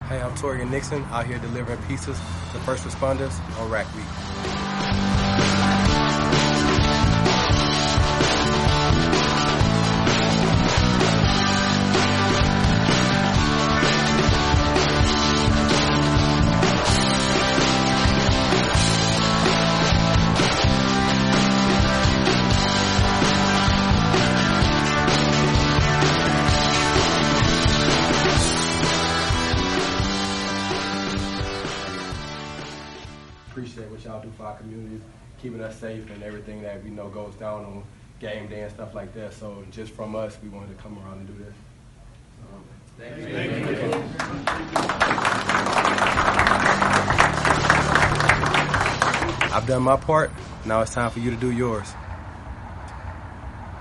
Hey, I'm Torian Nixon, out here delivering pizzas to first responders on Rack Week. Appreciate what y'all do for our communities, keeping us safe and everything that we know goes down on game day and stuff like that. So just from us, we wanted to come around and do this. Thank you. I've done my part. Now it's time for you to do yours.